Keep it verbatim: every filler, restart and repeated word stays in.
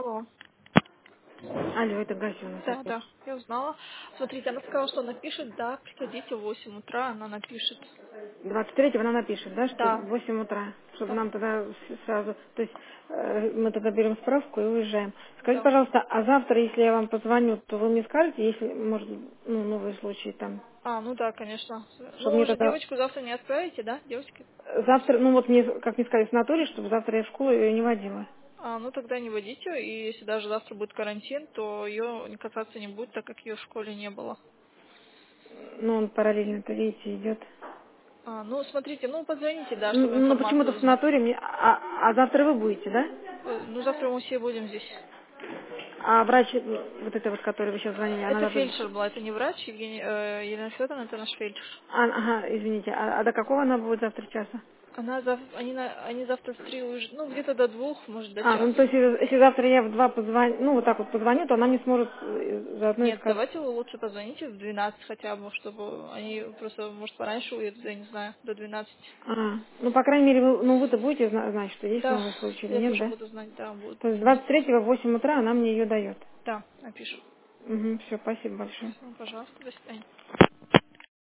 Алло. Алло, это Гасина. Да, да, я узнала. Смотрите, она сказала, что напишет, да, приходите в восемь утра, она напишет. двадцать третьего она напишет, да, что Да, в восемь утра, чтобы да, нам тогда с- сразу, то есть э, мы тогда берем справку и уезжаем. Скажите, да. пожалуйста, а завтра, если я вам позвоню, то вы мне скажете, если, может, ну, новые случаи там, А, ну да, конечно. чтобы Ну, мне вы же тогда девочку завтра не отправите, да, девочки? завтра, ну вот мне, как мне сказали, в санатории, чтобы завтра я в школу ее не водила. А, ну тогда не водите, и если даже завтра будет карантин, то ее не касаться не будет, так как ее в школе не было. Ну, он параллельно-то, видите, идет. А, ну, смотрите, ну, позвоните, да, чтобы Н- Ну, почему-то информацию в узнать. санатории мне, а, а завтра вы будете, да? Э, Ну, завтра мы все будем здесь. А врач, э, вот эта вот, которой вы сейчас звонили, она Это даже... фельдшер была, это не врач, Евгения, э, Елена Федоровна, это наш фельдшер. А, ага, извините, а, а до какого она будет завтра часа? Она зав... они, на... они завтра в три уезжают, ну, где-то до двух, может, до А, ну часа. то есть если, если завтра я в два позвоню, ну вот так вот позвоню, то она не сможет э, заодно и Нет, сказать. давайте вы лучше позвоните в двенадцать хотя бы, чтобы они просто, может, пораньше уедут, я не знаю, до двенадцати. А, ну по крайней мере, вы, ну вы-то будете зна- знать, что есть Да, новый случай или я нет, тоже да? буду знать, да, будут То есть звонить. двадцать третьего в восемь утра она мне ее дает. Да, напишу. Угу, все, спасибо большое. Все, пожалуйста, до свидания.